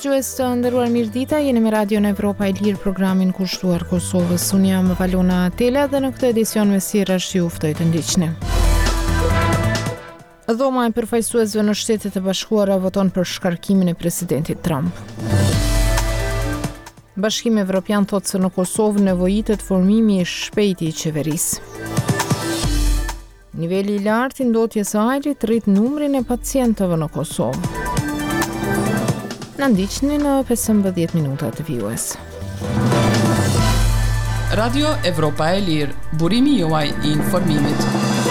dëgjues të nderuar, mirëdita, jeni me Radion Evropa e Lirë, programin kushtuar Kosovës. Unë jam Valona Tela dhe në këtë edicion me sillrash ju ftoj të ndiqni. Dhoma e përfaqësuesve në Shtetet e Bashkuara voton për shkarkimin e presidentit Trump. Bashkimi Evropian thotë se në Kosovë nevojitet formimi i shpejtë i qeverisë. Niveli i lartë i ndotjes së ajrit rrit numrin e pacientëve në Kosovë. Në ndiqni në 15 minuta të vijues. Radio Evropa e Lirë, burimi juaj i informimit.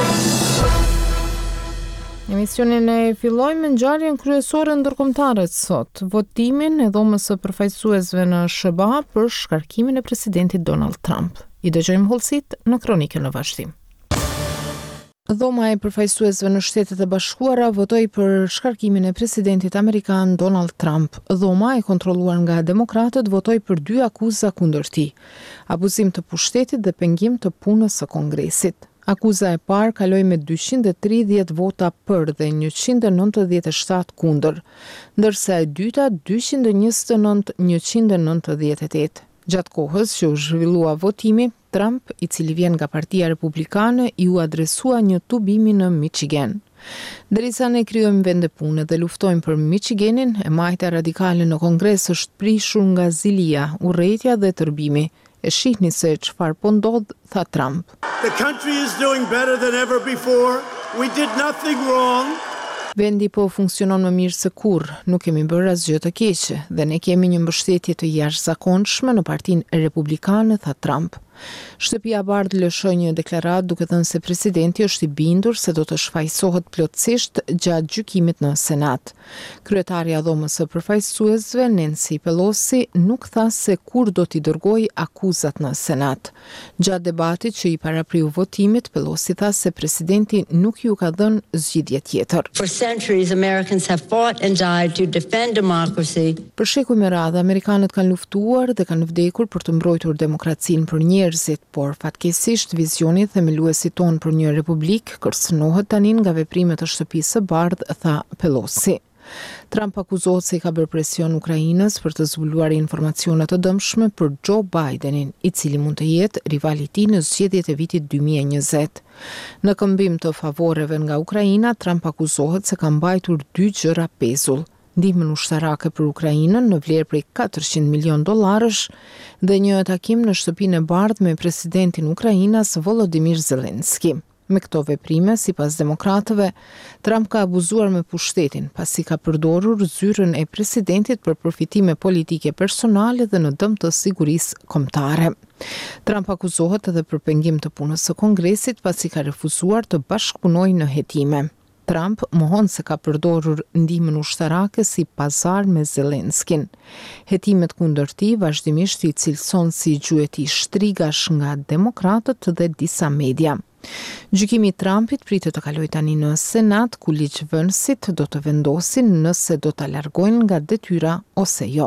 Emisionin e fillojmë me ngjarjen kryesore ndërkombëtare sot, votimin e dhomës së përfaqësuesve në SBA për shkarkimin e presidentit Donald Trump. I dëgjojmë hollësit në kronikën në vazhdim. Dhoma e përfaqësuesve në Shtetet e Bashkuara votoi për shkarkimin e presidentit amerikan Donald Trump. Dhoma e kontrolluar nga demokratët votoi për 2 akuza kundër tij: abuzim të pushtetit dhe pengim të punës së Kongresit. Akuza e parë kaloi me 230 vota për dhe 197 kundër, ndërsa e dyta 229-198. Gjatë kohës që u zhvillua votimi, Trump, i cili vjen nga Partia Republikane, ju adresua një tubimi në Michigan. Derisa ne krijojmë vende pune dhe luftojmë për Michiganin, e majta radikale në Kongres është prishur nga zilia, urrëtia dhe tërbimi. E shihni se çfarë po ndodh, tha Trump. The country is doing better than ever before. We did nothing wrong. Vendi po funksionon më mirë se kurrë, nuk kemi bërë asgjë të keqe dhe ne kemi një mbështetje të jashtëzakonshme në Partinë Republikane, tha Trump. Shtëpia e Bardhë lëshoi një deklaratë duke thënë se presidenti është i bindur se do të shfaqsohet plotësisht gjatë gjykimit në Senat. Kryetaria e dhomës së përfaqësuesve, Nancy Pelosi, nuk tha se kur do t'i dërgojë akuzat në Senat. Gjatë debatit që i parapriu votimit, Pelosi tha se presidenti nuk ju ka dhënë zgjidhje tjetër. For centuries Americans have fought and died to defend democracy. Për shekuj me radhë, amerikanët kanë luftuar dhe kanë vdekur për të mbrojtur demokracinë për njerëzit, por fatkeqësisht vizioni themeluesit ton për një republik kërcënohet tani nga veprimet e Shtëpisë së Bardhë, tha Pelosi. Trump akuzohet se i ka bërë presion Ukrainës për të zbuluar informacione të dëmshme për Joe Bidenin, i cili mund të jetë rivali i tij në zgjedhjet e vitit 2020. Në këmbim të favoreve nga Ukraina, Trump akuzohet se ka mbajtur 2 gjëra pezull: ndihmën ushtarake për Ukrainën në vlerë prej $400 milion dhe një takim në Shtëpinë e Bardhë me presidentin e Ukrainës Volodymyr Zelensky. Me këto veprime, sipas demokratëve, Trump ka abuzuar me pushtetin, pasi ka përdorur zyrën e presidentit për përfitime politike personale dhe në dëm të sigurisë kombëtare. Trump akuzohet edhe për pengim të punës së Kongresit, pasi ka refuzuar të bashkëpunojë në hetime. Trump mohon se ka përdorur ndihmën ushtarake si pazar me Zelenskyn. Hetimet kundër tij vazhdimisht i cilëson si gjueti shtrigash nga demokratët dhe disa media. Gjykimi i Trumpit pritet të kalojë tani në Senat, ku ligjvënësit do të vendosin nëse do ta largojnë nga detyra ose jo.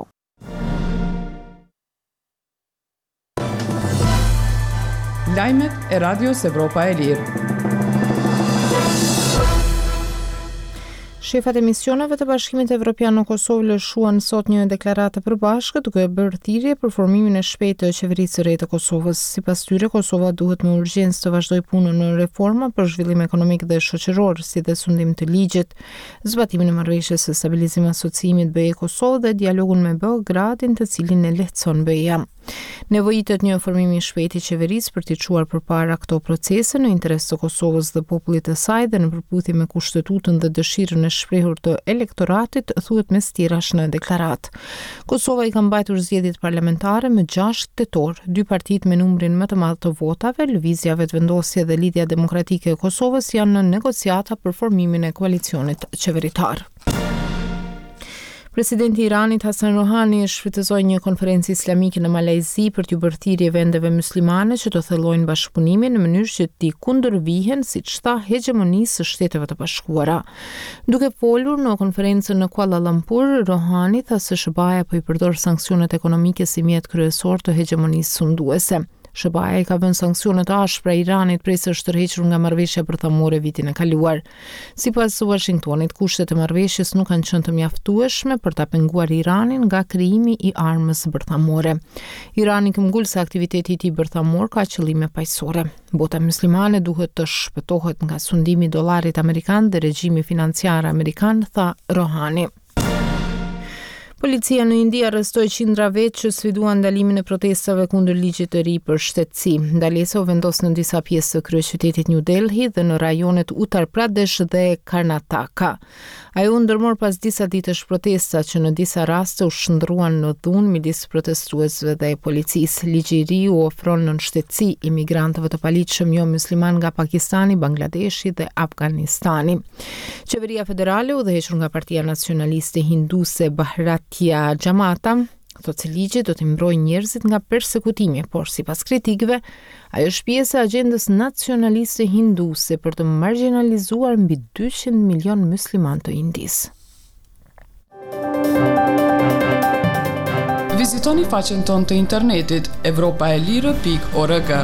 Lajmet e Radios Evropa e Lirë. Shefat e misioneve të Bashkimit Evropian në Kosovë lëshuan sot një deklaratë e përbashkët duke bërë thirrje për formimin e shpejtë të qeverisë së re të Kosovës. Sipas tyre, Kosova duhet me urgjencë të vazhdojë punën në reforma për zhvillim ekonomik dhe shoqëror, si dhe sundim të ligjit, zbatimin e marrëveshjes së stabilizim asociimit BE Kosovë dhe dialogun me Beogradin, të cilin e lehtëson BE-ja. Nevojitet një formim i shpejtë i qeverisë për t'i çuar përpara këto procese në interes të Kosovës dhe popullit të saj dhe në përputhje me kushtetutën dhe dëshirën e shprehur të elektoratit, thuhet mes tjerash në deklaratë. Kosova i ka mbajtur zgjedhjet parlamentare më 6 tetor. 2 partitë me numrin më të madh të votave, Lëvizja Vetëvendosje dhe Lidhja Demokratike e Kosovës, janë në negociata për formimin e koalicionit qeveritar. Presidenti i Iranit Hasan Rohani shfrytëzoi një konferencë islamike në Malajzi për t'u bërë thirrje vendeve muslimane që të thellojnë bashkëpunimin në mënyrë që t'i kundërvihen, siç tha, hegemonisë së Shteteve të Bashkuara. Duke folur në konferencën në Kuala Lumpur, Rohani tha se SBA-ja po i përdor sanksionet ekonomike si mjet kryesor të hegemonisë sunduese. SBA ka vënë sanksione të ashpra Iranit prej së shtërhequr nga marrëveshja bërthamore vitin e kaluar. Sipas Washingtonit, kushtet e marrëveshjes nuk kanë qenë të mjaftueshme për ta penguar Iranin nga krijimi i armës bërthamore. Irani këmbgul se aktiviteti i tij bërthamor ka qëllime paqësore. Bota muslimane duhet të shpëtohet nga sundimi i dollarit amerikan dhe regjimi financiar amerikan, tha Rohani. Policia në Indi arrestoi qindra vetë që sfiduan ndalimin e protestave kundër ligjit të ri për shtetësi. Ndalesa u vendos në disa pjesë të kryeqytetit New Delhi dhe në rajonet Uttar Pradesh dhe Karnataka. Ajo u ndërmor pas disa ditësh protesta që në disa raste u shndruan në dhunë midis protestuesve dhe policisë. Ligji i ri u ofron në shtetësi imigrantëve të paligjshëm jo musliman nga Pakistani, Bangladeshi dhe Afganistani. Qeveria federale, udhëhequr nga Partia Nacionaliste Hinduse Bharatiya Janata, thotë se ligji do të mbrojë njerëzit nga persekutimi, por sipas kritikëve, ajo është pjesë e agjendës nacionaliste hinduse për të marginalizuar mbi 200 milion musliman të Indisë. Vizitoni faqen tonë të internetit evropaelire.org.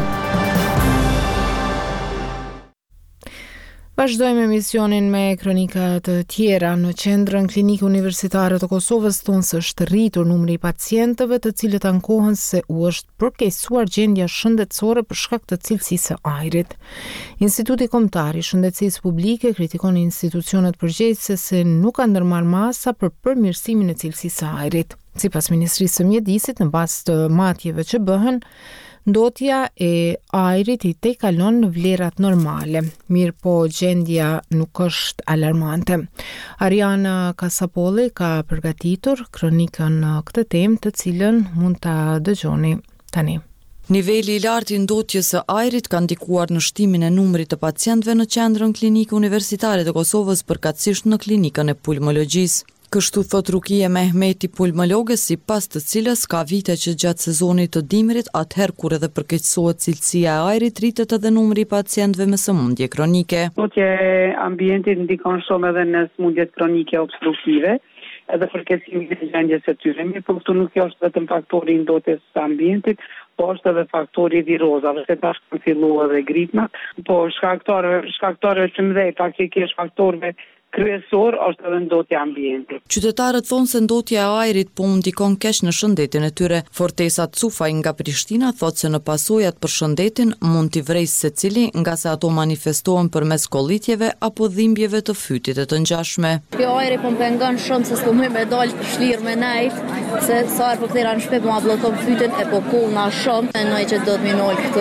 Vazhdojmë emisionin me kronika të tjera. Në qendrën klinike universitare të Kosovës thonë se është rritur numri i pacientëve të cilët ankohen se u është përkeqësuar gjendja shëndetësore për shkak të cilësisë së ajrit. Instituti Kombëtar i Shëndetësisë Publike kritikon institucionet përgjegjëse se nuk kanë ndërmarrë masa për përmirësimin e cilësisë së ajrit. Sipas Ministrisë së Mjedisit, në bazë të matjeve që bëhen, ndotja e ajrit i tejkalon në vlerat normale, mirë po gjendja nuk është alarmante. Ariana Kasapolli ka përgatitur kronikën në këtë temë, të cilën mund ta dëgjoni tani. Niveli i lartë i ndotjes së ajrit ka ndikuar në shtimin e numrit të pacientëve në qendrën klinike universitare të Kosovës, përkatësisht në klinikën e pulmologjisë. Kështu thot Rukia Mehmeti, pulmologe, sipas të cilës ka vite që gjatë sezonit të dimrit, atëherë kur edhe përkeqësohet cilësia e ajrit, rritet edhe numri i pacientëve me sëmundje kronike. Ndotja e ambientit ndikon shumë edhe në sëmundjet kronike obstruktive, edhe përkeqësimin e gjendjes së tyre. Por këtu nuk është vetëm faktori i ndotjes së ambientit, po është edhe faktori i virozave, se tash kanë filluar edhe gripmat, po shkaktorëve të mëdhenj, faktikisht faktorëve kryesor është edhe ndotja e ambientit. Qytetarët thonë se ndotja e ajrit po ndikon keq në shëndetin e tyre. Fortesa Cufaj nga Prishtina thotë se në pasojat për shëndetin mund t'i vrejë secili, nga se ato manifestohen përmes kollitjeve apo dhimbjeve të fytit e të ngjashme. Kjo ajri po më pengon shumë se s'po më me dalë të shlirë me nejt, se sa herë po kthera në shtëpi po ma bllokon fytin e po kullna shumë, mendoj që do të më nol këtu.